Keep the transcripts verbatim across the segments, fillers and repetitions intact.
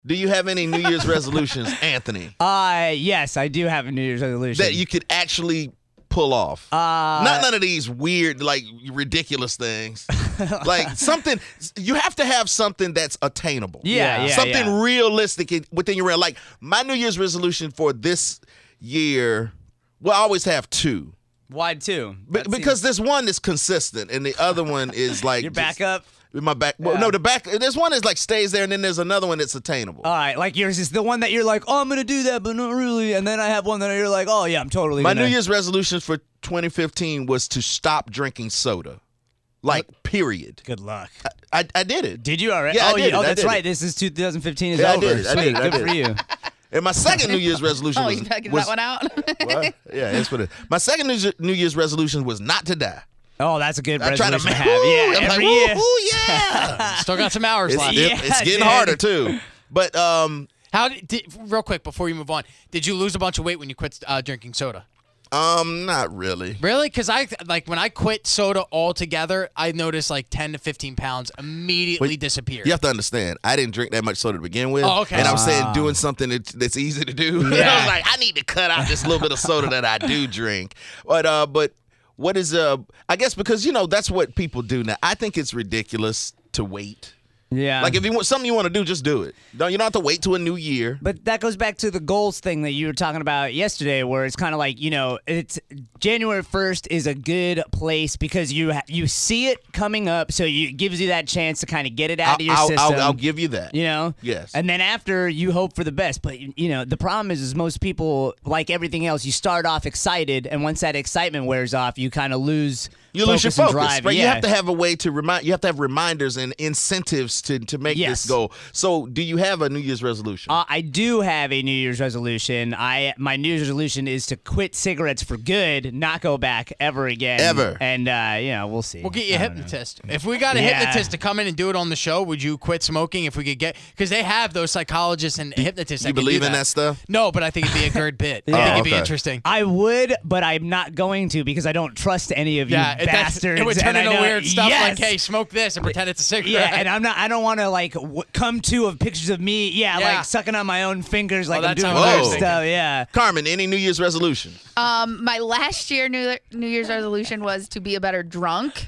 Do you have any New Year's resolutions, Anthony? Uh, yes, I do have a New Year's resolution. That you could actually pull off. Uh, Not none of these weird, like, ridiculous things. Like, something, you have to have something that's attainable. Yeah, yeah, Something yeah. realistic in- within your realm. Like, my New Year's resolution for this year, well, I always have two. Why two? Be- That because seems- this one is consistent, and the other one is like... Your just- backup? My back. Well, Yeah. no, the back. There's one that's like stays there, and then there's another one that's attainable. All right, like yours is the one that you're like, oh, I'm going to do that, but not really. And then I have one that you're like, oh, yeah, I'm totally My gonna. New Year's resolutions for twenty fifteen was to stop drinking soda. Like, period. Good luck. I, I, I did it. Did you already? Yeah, I oh, did yeah, it, oh I that's did right. it. This is two thousand fifteen is Yeah, I over. did it, I Sweet. did it, I Good did for it. you. And my second New Year's resolution Oh, was, you better get was that one out. what? Yeah, that's what it is. My second New Year's- New Year's resolution was not to die. Oh, that's a good I try to resolution to make. have. Woo, Yeah, I'm like, every woo, year. woo, yeah. Still got some hours It's, left. it- Yeah, it's getting dude. harder too. But um, How did, did real quick before you move on? Did you lose a bunch of weight when you quit uh, drinking soda? um, not really. Really? Because I like when I quit soda altogether, I noticed like ten to fifteen pounds immediately Wait, disappeared. You have to understand, I didn't drink that much soda to begin with. Oh, okay. And I'm Ah. saying doing something that's, that's easy to do. I Yeah. was like, I need to cut out this little bit of soda that I do drink. But uh, but what is uh? I guess because you know that's what people do now. I think it's ridiculous to wait. Yeah. Like if you want something you want to do, just do it. Don't you don't have to wait till a new year. But that goes back to the goals thing that you were talking about yesterday, where it's kind of like, you know, it's January first is a good place because you ha- you see it coming up, so you, it gives you that chance to kind of get it out I'll, of your I'll, system. I'll, I'll give you that. You know? Yes. And then after, you hope for the best. But, you know, the problem is, is most people, like everything else, you start off excited, and once that excitement wears off, you kind of lose You lose your focus and focus, drive. right? Yeah. You have to have a way to remind. You have to have reminders and incentives to to make Yes. this go. So, do you have a New Year's resolution? Uh, I do have a New Year's resolution. I my New Year's resolution is to quit cigarettes for good, not go back ever again. Ever. And uh, you know, we'll see. We'll get you a I don't know. hypnotist. If we got a Yeah. hypnotist to come in and do it on the show, would you quit smoking if we could get? Because they have those psychologists and hypnotists. you that can believe do in that stuff? No, but I think it'd be a good bit. I Yeah. think it'd be Okay. interesting. I would, but I'm not going to because I don't trust any of you Yeah, it, that's- bastards. it would turn and I into know- weird stuff yes. like, "Hey, smoke this," and pretend it's a cigarette. Yeah, and I'm not. I don't want to like w- come to of pictures of me. Yeah, Yeah. like sucking on my own fingers, like Oh, I'm that's doing how I weird was thinking. stuff. Yeah. Carmen, any New Year's resolution? Um, my last year New New Year's resolution was to be a better drunk,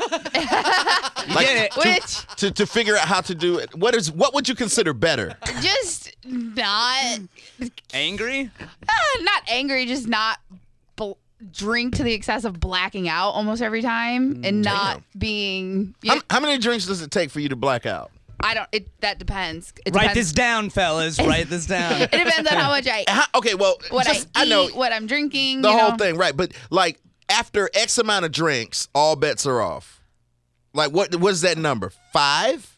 Like, did it. To, which to to figure out how to do it. What is what would you consider better? just not Angry? uh, not angry, just not bl- drink to the excess of blacking out almost every time, and not being. You How, how many drinks does it take for you to black out? I don't. It that depends. It Write depends. this down, fellas. Write this down. It depends on how much I How, okay, well, what just, I eat, know what I'm drinking. the you whole know? thing, right? But like after X amount of drinks, all bets are off. Like what? What is that number? Five?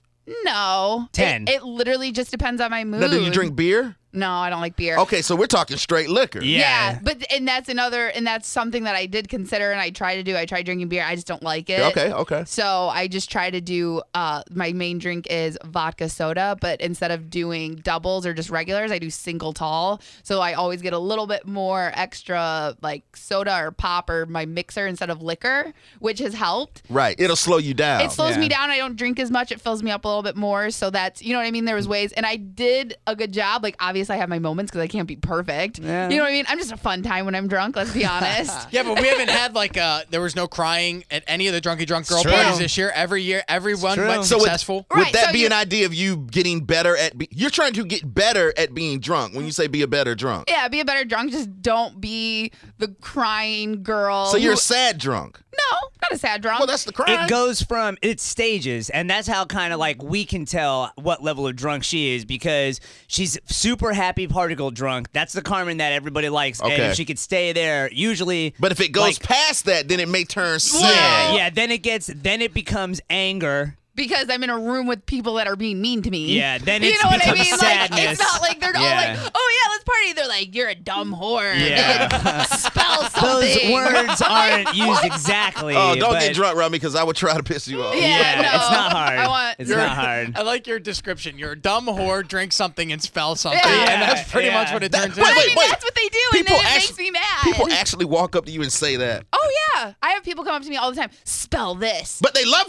No, Ten. It, it literally just depends on my mood. Now, do you drink beer? No, I don't like beer. Okay, so we're talking straight liquor. Yeah. Yeah, but and that's another, and that's something that I did consider, and I try to do. I try drinking beer. I just don't like it. Okay, okay. So I just try to do. Uh, my main drink is vodka soda, but instead of doing doubles or just regulars, I do single tall. So I always get a little bit more extra, like soda or pop or my mixer instead of liquor, which has helped. Right. It'll slow you down. It slows Yeah. me down. I don't drink as much. It fills me up a little bit more. So that's, you know what I mean? There was ways. And I did a good job. Like, obviously, I have my moments because I can't be perfect. Yeah. You know what I mean? I'm just a fun time when I'm drunk, let's be honest. Yeah, but we haven't had like uh there was no crying at any of the Drunky Drunk Girl True. parties this year. Every year, everyone true. went So would- successful. Would Right, that so be you- an idea of you getting better at? Be, you're trying to get better at being drunk. When you say be a better drunk, Yeah, be a better drunk. Just don't be the crying girl. so you're a who- sad drunk. No, not a sad drunk. Well, that's the crime. It goes from its stages, and that's how kind of like we can tell what level of drunk she is because she's super happy particle drunk. That's the Carmen that everybody likes, and Okay. if she could stay there, usually. But if it goes like, past that, then it may turn sad. yeah, yeah, then it gets, then it becomes anger. because I'm in a room with people that are being mean to me. Yeah, then you it's know what I becomes mean? sadness. Like, it's not like they're all Yeah. like, oh yeah, let's party. They're like, you're a dumb whore. Yeah. Spell Those something. words aren't Like, used what? exactly. Oh, don't but- get drunk around me because I would try to piss you off. Yeah, Yeah, no. it's not hard. I want- it's You're- not hard. I like your description. You're a dumb whore, drink something and spell something, Yeah. and that's pretty Yeah. much what it That- turns wait, But into. I mean, wait. that's what they do, People and then it actu- makes me mad. People actually walk up to you and say that, oh yeah, I have people come up to me all the time. Spell this. but they love you.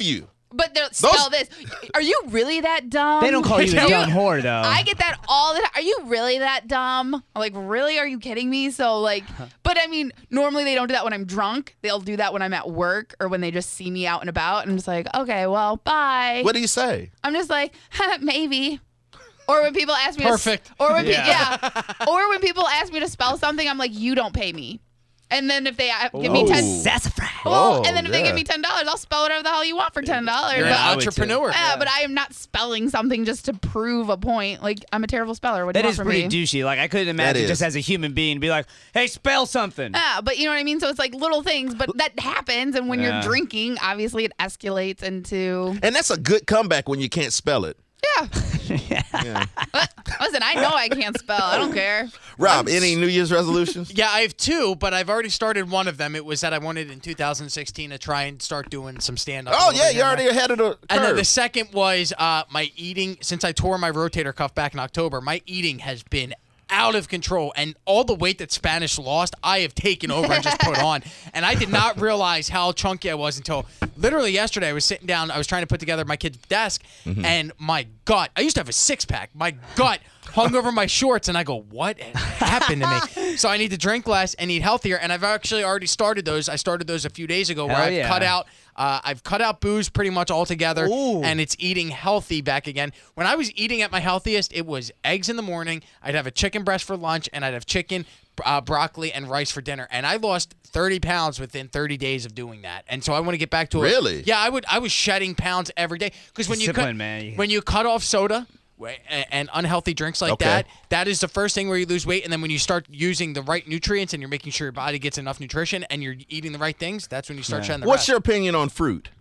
But they'll spell this. Are you really that dumb? They don't call you a You- dumb whore, though. I get that all the time. Are you really that dumb? I'm like, really? Are you kidding me? So, like, but I mean, normally they don't do that when I'm drunk. They'll do that when I'm at work or when they just see me out and about. And I'm just like, okay, well, bye. What do you say? I'm just like, maybe. Or when people ask me Perfect. to, or when pe- Yeah. yeah. Or when people ask me to spell something, I'm like, you don't pay me. And then if they uh, give me Oh. ten, Sassafras. well, Oh, and then if they yeah. give me ten dollars, I'll spell whatever the hell you want for ten dollars. You're an I would too. entrepreneur. Yeah, but I am not spelling something just to prove a point. Like, I'm a terrible speller. What do That you is want from pretty me? douchey. Like, I couldn't imagine is. just as a human being to be like, hey, spell something. Yeah, but you know what I mean? So it's like little things, but that happens. And when Yeah. you're drinking, obviously it escalates into, And that's a good comeback when you can't spell it. yeah. Yeah. Listen, I know I can't spell. I don't care. Rob, any New Year's resolutions? Yeah, I have two, but I've already started one of them. It was that I wanted in two thousand sixteen to try and start doing some stand-up. Oh, yeah, you're already ahead of the curve. And then the second was uh, my eating. Since I tore my rotator cuff back in October, my eating has been out of control, and all the weight that Spanish lost, I have taken over and just put on. And I did not realize how chunky I was until literally yesterday. I was sitting down, I was trying to put together my kid's desk, Mm-hmm. and my gut, I used to have a six-pack. My gut hung over my shorts, and I go, what happened to me? So I need to drink less and eat healthier, and I've actually already started those. I started those a few days ago where Hell I've yeah. cut out Uh, I've cut out booze pretty much altogether, Ooh. and it's eating healthy back again. When I was eating at my healthiest, it was eggs in the morning. I'd have a chicken breast for lunch, and I'd have chicken, uh, broccoli, and rice for dinner. And I lost thirty pounds within thirty days of doing that. And so I want to get back to it. Really? Yeah, I would. I was shedding pounds every day because when you cut, Discipline, man. when you cut off soda and unhealthy drinks like Okay. that, that is the first thing where you lose weight. And then when you start using the right nutrients and you're making sure your body gets enough nutrition and you're eating the right things, that's when you start shedding the What's rest. your opinion on fruit?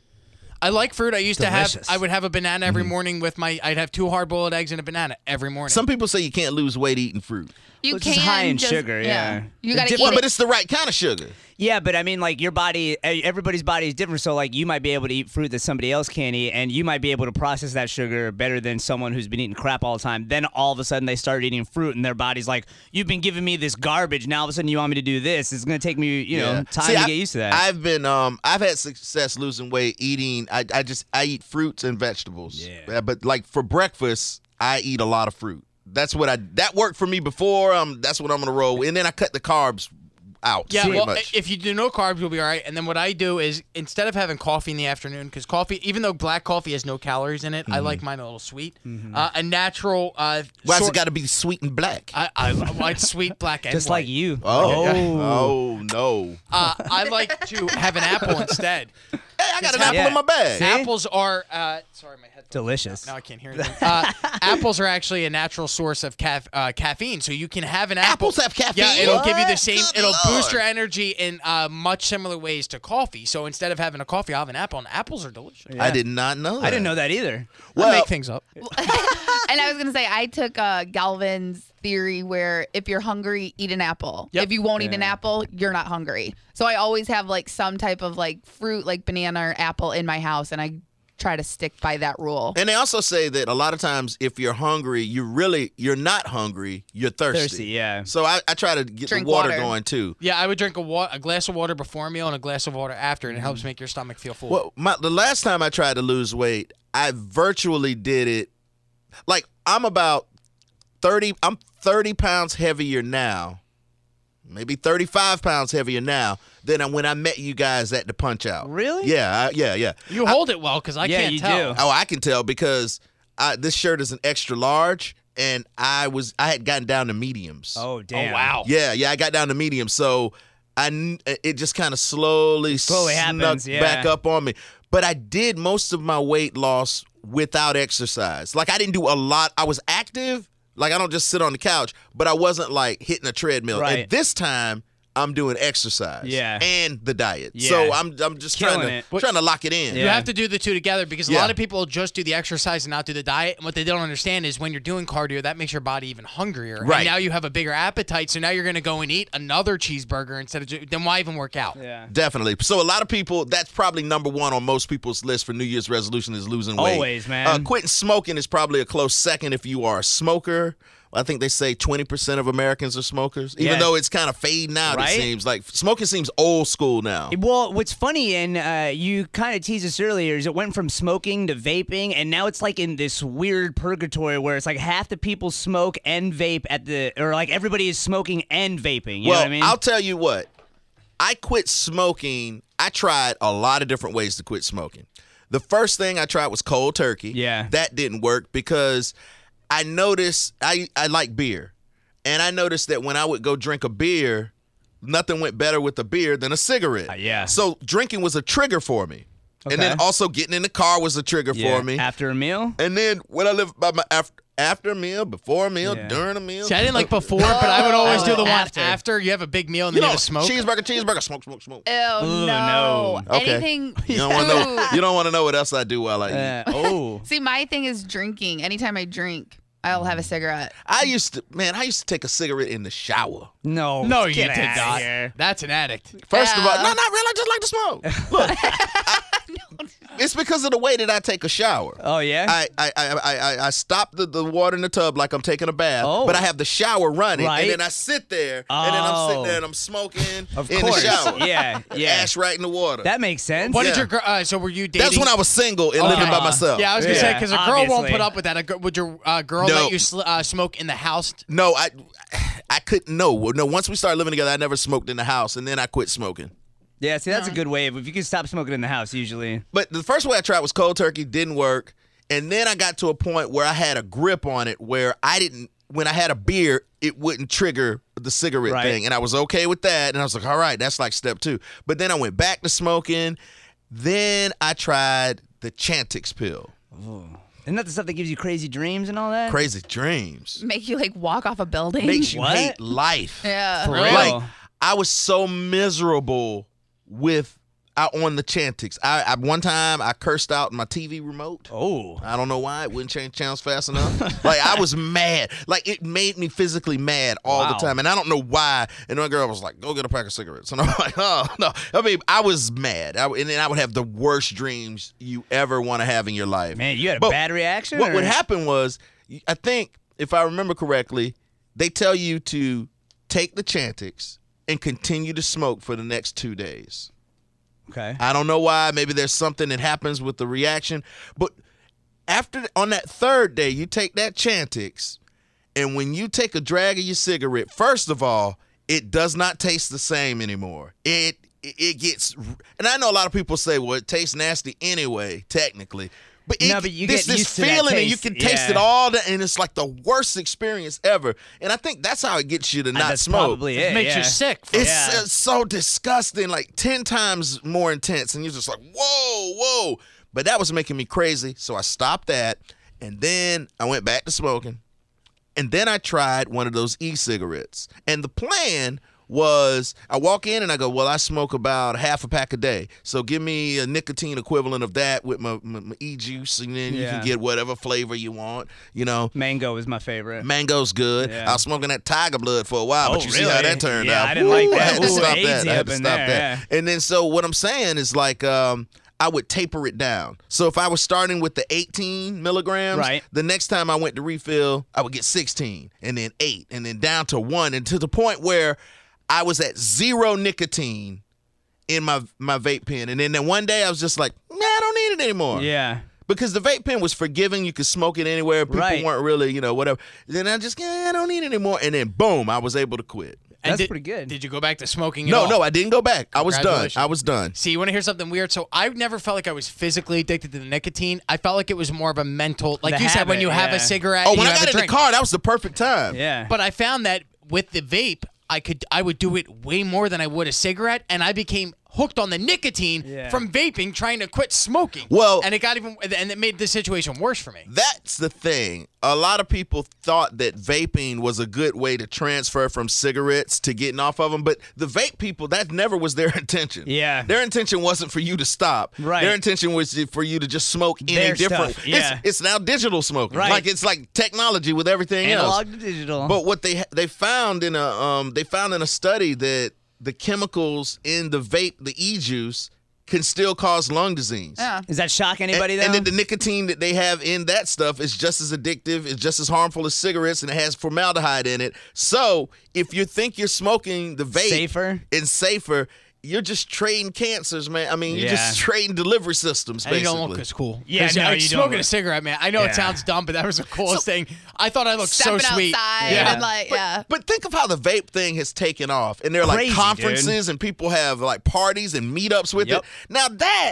I like fruit. I used Delicious. to have. I would have a banana every morning with my. I'd have two hard-boiled eggs and a banana every morning. Some people say you can't lose weight eating fruit. You Which is can high in just- sugar, yeah. You got to Dip- eat Well, it. but it's the right kind of sugar. Yeah, but I mean, like, your body, eh, everybody's body is different. So, like, you might be able to eat fruit that somebody else can't eat, and you might be able to process that sugar better than someone who's been eating crap all the time. Then all of a sudden they start eating fruit, and their body's like, you've been giving me this garbage. Now all of a sudden you want me to do this. It's going to take me, you know, Yeah. time See, to I- get used to that. I've been, um, I've had success losing weight eating. I, I just, I eat fruits and vegetables. Yeah. But like for breakfast, I eat a lot of fruit. That's what I. That worked for me before. Um, that's what I'm gonna roll. And then I cut the carbs out. yeah, pretty well, much. if you do no carbs, you'll be all right. And then what I do is instead of having coffee in the afternoon, because coffee, even though black coffee has no calories in it, I like mine a little sweet. Uh, a natural. Uh, Why's sort- it got to be sweet and black? I, I like sweet black and Just white. like you. oh, oh no! Uh, I like to have an apple instead. Hey, I got an Yeah. apple in my bag. See? Apples are. Uh, sorry, my headphones. Delicious. Now I can't hear anything. Uh, apples are actually a natural source of caf- uh, caffeine, so you can have an apple. Apples have caffeine? Yeah, it'll give you the What? same. Good it'll Lord. boost your energy in uh, much similar ways to coffee. So instead of having a coffee, I'll have an apple, and apples are delicious. I did not know. That. I didn't know that either. Well, I make things up. And I was gonna say, I took uh, Galvin's theory where if you're hungry, eat an apple. Yep. If you won't eat an Yeah. apple, you're not hungry. So I always have like some type of like fruit, like banana or apple, in my house, and I try to stick by that rule. And they also say that a lot of times, if you're hungry, you really you're not hungry. You're thirsty. Thirsty, yeah. So I, I try to get Drink the water, water. going too. Yeah, I would drink a, wa- a glass of water before a meal and a glass of water after, and it helps make your stomach feel full. Well, my, the last time I tried to lose weight, I virtually did it. Like I'm about thirty. I'm thirty pounds heavier now, maybe thirty-five pounds heavier now than when I met you guys at the Punch Out. Really? Yeah, I, yeah, yeah. you hold it well because I Yeah, can't you tell. do. Oh, I can tell because I, this shirt is an extra large, and I was I had gotten down to mediums. Oh, Oh damn. wow. Yeah, yeah, I got down to medium, so I kn- it just kind of slowly, Slowly snuck happens, yeah. back up on me. But I did most of my weight loss without exercise. Like I didn't do a lot. I was active. Like I don't just sit on the couch, but I wasn't like hitting a treadmill. Right. And this time I'm doing exercise. Yeah. And the diet. Yeah. So I'm I'm just Killing trying to it. trying to lock it in. You Yeah. have to do the two together because a Yeah. lot of people just do the exercise and not do the diet. And what they don't understand is when you're doing cardio, that makes your body even hungrier. Right. And now you have a bigger appetite, so now you're going to go and eat another cheeseburger instead of ju- then why even work out? Yeah. Definitely. So a lot of people, that's probably number one on most people's list for New Year's resolution is losing weight. Always, man. Uh, quitting smoking is probably a close second if you are a smoker. I think they say twenty percent of Americans are smokers, even Yeah. though it's kind of fading out, Right? it seems. Like, smoking seems old school now. Well, what's funny, and uh, you kind of teased us earlier, is it went from smoking to vaping, and now it's like in this weird purgatory where it's like half the people smoke and vape at the, or like everybody is smoking and vaping. You well, know what I mean? I'll tell you what. I quit smoking. I tried a lot of different ways to quit smoking. The first thing I tried was cold turkey. Yeah. That didn't work because I noticed I, I like beer. And I noticed that when I would go drink a beer, nothing went better with a beer than a cigarette. Uh, yeah. So drinking was a trigger for me. And then Okay. also getting in the car was a trigger Yeah. for me. After a meal? And then when I lived by my after, after a meal, before a meal, Yeah. during a meal. See, I didn't like before, but I would always do the one After. after. You have a big meal and You then you know, have a smoke. cheeseburger, cheeseburger, smoke, smoke, smoke. Ew, Ooh, no. no. Okay. Anything. You don't want to know. food. You don't want to know what else I do while I eat. Uh, oh. See, my thing is drinking. Anytime I drink, I'll have a cigarette. I used to, man, I used to take a cigarate in the shower. No. no, you get did outta not. here. That's an addict. First of all, Yeah. no, not really. I just like to smoke. Look, I- it's because of the way that I take a shower. Oh, yeah? I I, I, I, I- I stop the, the water in the tub like I'm taking a bath, Oh. but I have the shower running, Right. and then I sit there, and then I'm sitting Oh. there and I'm smoking Of in course. the shower. Yeah, yeah. Ash right in the water. That makes sense. What Yeah. did your girl? Uh, so were you dating? That's when I was single and living by Uh, myself. Yeah, I was gonna say Yeah, because a girl won't obviously. put up with that. A gir- would your uh, girl No. let you sl- uh, smoke in the house? No, I I couldn't. No, no. Once we started living together, I never smoked in the house, and then I quit smoking. Yeah, see, that's a good way. If you can stop smoking in the house, usually. But the first way I tried was cold turkey, didn't work. And then I got to a point where I had a grip on it where I didn't, when I had a beer, it wouldn't trigger the cigarette Right. thing. And I was okay with that. And I was like, all right, that's like step two. But then I went back to smoking. Then I tried the Chantix pill. Isn't that the stuff that gives you crazy dreams and all that? Crazy dreams. Make you like walk off a building. Makes you What? hate life. Yeah. For real? Like, I was so miserable with I, on the Chantix. I, I one time I cursed out my T V remote. Oh. I don't know why it wouldn't change channels fast enough. Like I was mad. Like it made me physically mad all Wow. the time, and I don't know why. And one girl was like, "Go get a pack of cigarettes," and I'm like, "Oh no!" I mean, I was mad, I, and then I would have the worst dreams you ever want to have in your life. Man, you had a But bad reaction? What or- would happen was, I think if I remember correctly, they tell you to take the Chantix and continue to smoke for the next two days. Okay. I don't know why. Maybe there's something that happens with the reaction. But after on that third day, you take that Chantix, and when you take a drag of your cigarette, first of all, it does not taste the same anymore. It it, it gets, and I know a lot of people say, well, it tastes nasty anyway, technically. But, it, No, but you this, get this used to that feeling, and you taste. can taste Yeah. it all, the, and it's like the worst experience ever. And I think that's how it gets you to Uh, not that's smoke. probably it. Makes yeah. you sick. It's Yeah. uh, so disgusting, like ten times more intense, and you're just like, whoa, whoa. But that was making me crazy, so I stopped that, and then I went back to smoking, and then I tried one of those e-cigarettes. And the plan was I walk in and I go, well, I smoke about half a pack a day, so give me a nicotine equivalent of that with my, my, my e-juice, and then you Yeah. can get whatever flavor you want, you know. Mango is my favorite. Mango's good. Yeah. I was smoking that Tiger Blood for a while, Oh, but you see how really? that turned Yeah, out. I didn't like that. I had to Ooh, stop hazy that. I had up to in stop there, that. And then, so what I'm saying is like, um, I would taper it down. So if I was starting with the eighteen milligrams, Right. the next time I went to refill, I would get sixteen, and then eight, and then down to one, and to the point where I was at zero nicotine in my my vape pen. And then, then one day I was just like, man, I don't need it anymore. Yeah. Because the vape pen was forgiving. You could smoke it anywhere. People Right. weren't really, you know, whatever. Then I just, yeah, I don't need it anymore. And then, boom, I was able to quit. And That's did- pretty good. Did you go back to smoking? at No, all? no, I didn't go back. I was done. Congratulations. I was done. See, you want to hear something weird? So I've never felt like I was physically addicted to the nicotine. I felt like it was more of a mental, like The you said, when habit, you have yeah. a cigarette. Oh, and when you I have got a in the drink. car, that was the perfect time. Yeah. But I found that with the vape, I could I would do it way more than I would a cigarette, and I became hooked on the nicotine Yeah. from vaping, trying to quit smoking. Well- and it got even, and it made the situation worse for me. That's the thing. A lot of people thought that vaping was a good way to transfer from cigarettes to getting off of them, but the vape people, that never was their intention. Yeah. Their intention wasn't for you to stop. Right. Their intention was for you to just smoke in Their a different stuff, yeah. It's, it's now digital smoking. Right. Like it's like technology with everything else. Analog to digital. But what they they found in a um they found in a study that the chemicals in the vape, the e-juice, can still cause lung disease. Yeah. Does that shock anybody and, though? and then the nicotine that they have in that stuff is just as addictive, it's just as harmful as cigarettes, and it has formaldehyde in it. So if you think you're smoking the vape Safer? and safer, you're just trading cancers, man. I mean, you're Yeah. just trading delivery systems, And you basically. don't look as cool. Yeah, 'Cause, no, like, you don't smoking look- a cigarette, man. I know Yeah. it sounds dumb, but that was the coolest thing. I thought I looked Stepping so sweet. outside Yeah. and like, yeah. But think of how the vape thing has taken off. And there are like Crazy, conferences and people have like parties and meetups with Yep. it. Now that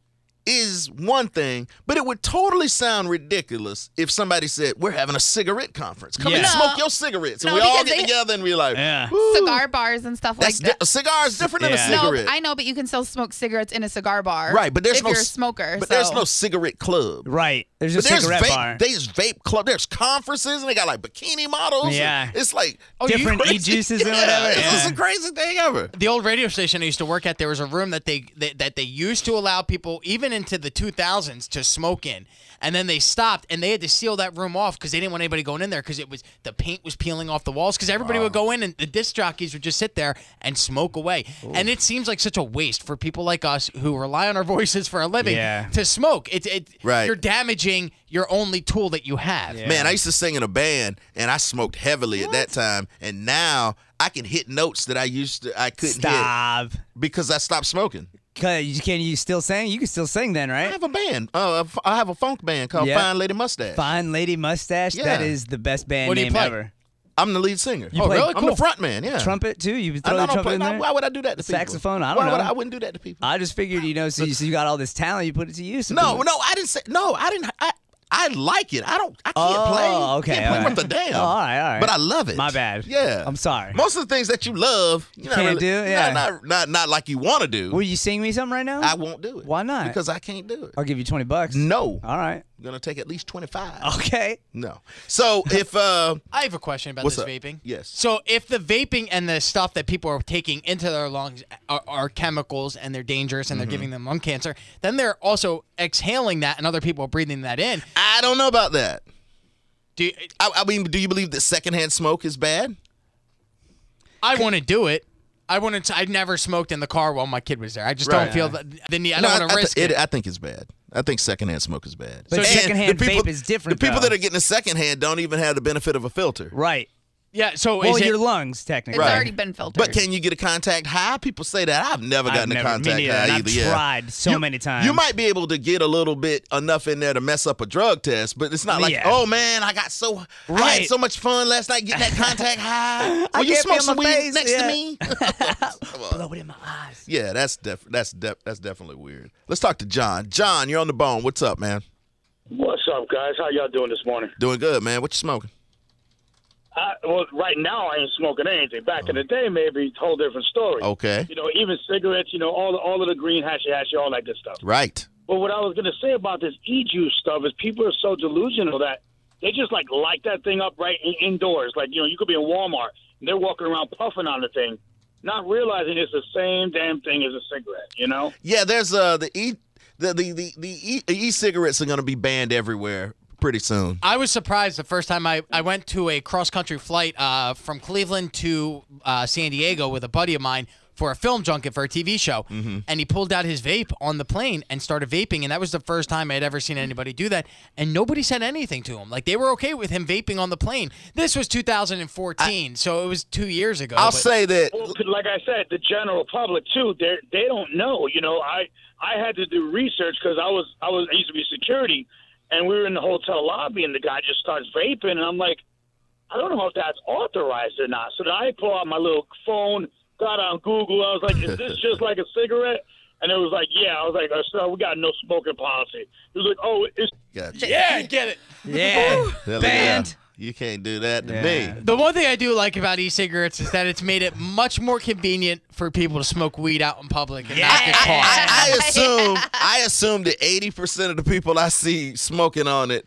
is one thing, but it would totally sound ridiculous if somebody said, we're having a cigarette conference. Come Yeah. and No. smoke your cigarettes. And No, we all because get they- together and we're like, Yeah. "Woo." Cigar bars and stuff That's like that. di- a cigar is different Yeah. than a No, cigarette. I know, but you can still smoke cigarettes in a cigar bar. Right, but there's if no you're a s- smoker. But so. there's no cigarette club. Right. There's a But there's cigarette vape, bar. there's vape club. There's conferences and they got like bikini models. and Yeah. it's like Oh, you Different crazy. e-juices and Yeah, whatever. This is Yeah. the craziest thing ever. The old radio station I used to work at, there was a room that they, they that they used to allow people even into the two thousands to smoke in, and then they stopped and they had to seal that room off because they didn't want anybody going in there because it was the paint was peeling off the walls because everybody would go in and the disc jockeys would just sit there and smoke away. And it seems like such a waste for people like us who rely on our voices for a living Yeah. to smoke. It, it Right. You're damaging your only tool that you have. Yeah. Man, I used to sing in a band and I smoked heavily at that time, and now I can hit notes that I used to I couldn't Stop. hit because I stopped smoking. Can you, can you still sing? You can still sing then, I right? have a band. Uh, I have a funk band called Yeah. Fine Lady Mustache. Fine Lady Mustache. Yeah. That is the best band What do you name play? ever. I'm the lead singer. You Oh, play really? I'm Cool. the front man. Yeah. trumpet too? You I throw the don't trumpet play. in there? Why would I do that to people? Saxophone? I Why don't would know. I, I wouldn't do that to people. I just figured, you know, so you, so you got all this talent, you put it to use. No, no, I didn't say. No, I didn't. I, I like it. I don't. I can't Oh, play. okay, Can't play all worth right. a damn. Oh, all right, all right. But I love it. My bad. Yeah. I'm sorry. Most of the things that you love, you, can't do, yeah. Not, not, not, not like you want to do. Will you sing me something right now? I won't do it. Why not? Because I can't do it. I'll give you twenty bucks. No. All right. I'm gonna take at least twenty-five. Okay. No. So if uh, I have a question about What's this up? vaping. Yes. So if the vaping and the stuff that people are taking into their lungs are, are chemicals and they're dangerous and they're giving them lung cancer, then they're also exhaling that and other people are breathing that in. I don't know about that. Do you, I, I mean, do you believe that secondhand smoke is bad? I want to do it. I wouldn't. I never smoked in the car while my kid was there. I just Right. don't feel the, the need. I No, don't want to I, risk th- it. I think it's bad. I think secondhand smoke is bad. But And secondhand the people- vape is different, The people though. that are getting a secondhand don't even have the benefit of a filter. Right. Yeah. So Well, is your it? lungs, It's technically. Right. already been filtered. But can you get a contact high? People say that. I've never I've gotten never- a me contact neither, high and either. I've yeah. tried so You- many times. You might be able to get a little bit enough in there to mess up a drug test, but it's not like, Yeah. oh man, I got so I Right. had so much fun last night getting that contact high. I Will you can't smoke feel some my weed face, next yeah. to me? Blow it in my eyes. Yeah, that's def- that's def- that's definitely weird. Let's talk to John. John, you're on the bone. What's up, man? What's up, guys? How y'all doing this morning? Doing good, man. What you smoking? I, well, right now I ain't smoking anything. Back in the day, maybe a whole different story. Okay. You know, even cigarettes. You know, all the, all of the green hashy hashy, all that good stuff. Right. But what I was gonna say about this e-juice stuff is people are so delusional that they just like light that thing up right in, indoors. Like, you know, you could be in Walmart and they're walking around puffing on the thing, not realizing it's the same damn thing as a cigarette. You know? Yeah, there's uh the e the the the, the e- e-cigarettes are going to be banned everywhere pretty soon. I was surprised the first time I, I went to a cross country flight uh, from Cleveland to uh, San Diego with a buddy of mine for a film junket for a T V show. Mm-hmm. And he pulled out his vape on the plane and started vaping. And that was the first time I'd ever seen anybody do that. And nobody said anything to him. Like, they were okay with him vaping on the plane. This was two thousand fourteen, so it was two years ago. I'll but- say that Well, like I said, the general public too, they they don't know. You know, I I had to do research because I was I was I used to be security, and we were in the hotel lobby, and the guy just starts vaping, and I'm like, I don't know if that's authorized or not. So then I pull out my little phone, got on Google. I was like, is this just like a cigarette? And it was like, yeah. I was like, oh, sir, we got no smoking policy. He was like, oh, it's gotcha. Yeah, get it. Yeah. Hell Banned. yeah. You can't do that to Yeah. me. The one thing I do like about e-cigarettes is that it's made it much more convenient for people to smoke weed out in public and not get caught. I, I assume I assume that eighty percent of the people I see smoking on it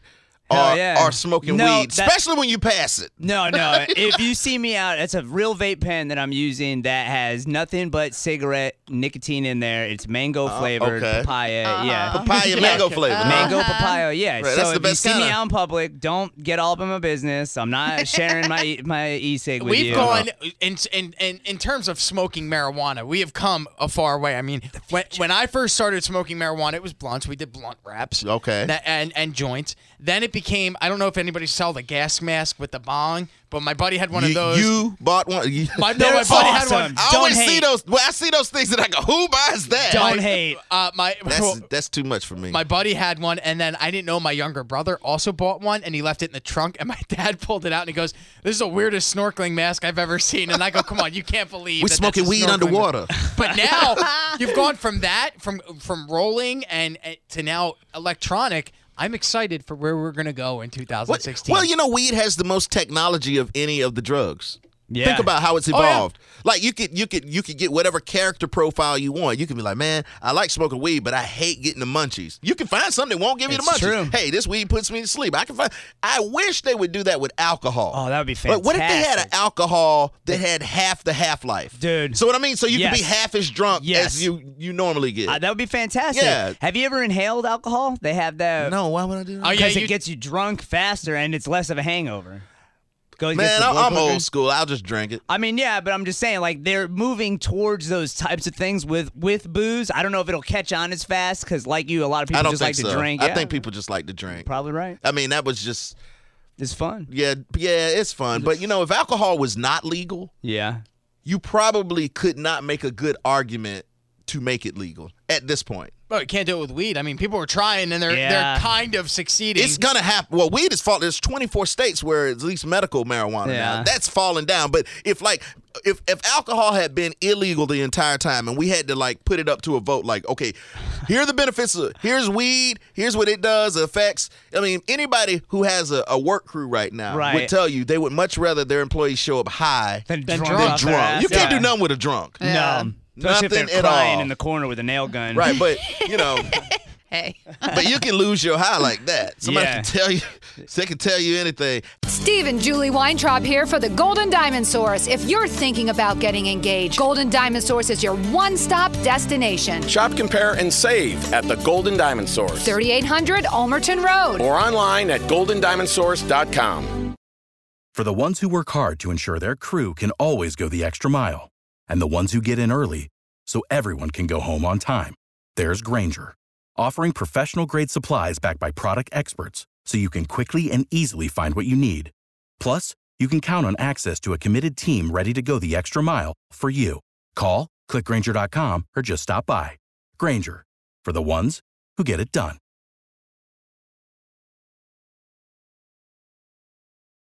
Hell or, yeah. or smoking No, weed, that- especially when you pass it. No, no. If you see me out, it's a real vape pen that I'm using that has nothing but cigarette nicotine in there. It's mango flavored, okay. papaya. Uh-huh. Yeah. Papaya mango flavor. Uh-huh. Mango papaya, yeah. Right, so that's the if best you see me kinda. out in public, don't get all up in my business. I'm not sharing my my e-cig with We've you. gone in, in in in terms of smoking marijuana. We have come a far way. I mean, when when I first started smoking marijuana, it was blunts. We did blunt wraps. Okay. That- and and joints. Then it became. I don't know if anybody saw the gas mask with the bong, but my buddy had one of You, those. you bought one. You, my, no, They're my buddy had awesome. one. I Don't always hate. see those. Well, I see those things and I go, "Who buys that?" Don't Like, hate. Uh, my That's that's too much for me. My buddy had one, and then I didn't know my younger brother also bought one, and he left it in the trunk, and my dad pulled it out, and he goes, "This is the weirdest snorkeling mask I've ever seen." And I go, "Come on, you can't believe we that smoking that's a weed snorkeling underwater. mask." But now you've gone from that, from from rolling, and, and to now electronic. I'm excited for where we're gonna go in two thousand What- sixteen. Well, you know, weed has the most technology of any of the drugs. Yeah. Think about how it's Oh, yeah. evolved. Like you could you could you could get whatever character profile you want. You can be like, man, I like smoking weed, but I hate getting the munchies. You can find something that won't give you the It's munchies. true. Hey, this weed puts me to sleep. I can find. I wish they would do that with alcohol. Oh, that would be But what if they had an fantastic. alcohol that had half the half life, Dude. So what I mean, so you can be Yes. half as drunk Yes. as you you normally get. Uh, that would be fantastic. Yeah. Have you ever inhaled alcohol? They have that. no, why would I do that? Oh, yeah, Because you- it gets you drunk faster and it's less of a hangover. Goes gets Man, the I'm, blood I'm quicker. old school. I'll just drink it. I mean, yeah, but I'm just saying, like, they're moving towards those types of things with with booze. I don't know if it'll catch on as fast because, like you, a lot of I people don't just think like so. to drink. I Yeah, think people just like to drink. probably right. I mean, that was just It's fun. yeah, yeah, it's fun. But you know, if alcohol was not legal, Yeah. you probably could not make a good argument to make it legal at this point. Well, you can't do it with weed. I mean, people are trying, and they're Yeah. they're kind of succeeding. It's gonna happen. Well, weed is falling. There's twenty-four states where it's at least medical marijuana Yeah. now. That's falling down. But if like if if alcohol had been illegal the entire time and we had to like put it up to a vote, like okay, here are the benefits. Of, here's weed. Here's what it does. The effects. I mean, anybody who has a, a work crew right now Right. would tell you they would much rather their employees show up high Then Then drunk. drunk. off than their drunk. ass. You can't Yeah. do nothing with a drunk. Yeah. No. Especially if Nothing they're at crying all. in the corner with a nail gun. Right, but you know. Hey. But you can lose your high like that. Somebody Yeah. can tell you, they can tell you anything. Steve and Julie Weintraub here for the Golden Diamond Source. If you're thinking about getting engaged, Golden Diamond Source is your one-stop destination. Shop, compare, and save at the Golden Diamond Source. thirty-eight hundred Almerton Road. Or online at golden diamond source dot com. For the ones who work hard to ensure their crew can always go the extra mile, and the ones who get in early so everyone can go home on time, there's Grainger, offering professional-grade supplies backed by product experts so you can quickly and easily find what you need. Plus, you can count on access to a committed team ready to go the extra mile for you. Call, click Grainger dot com, or just stop by. Grainger, for the ones who get it done.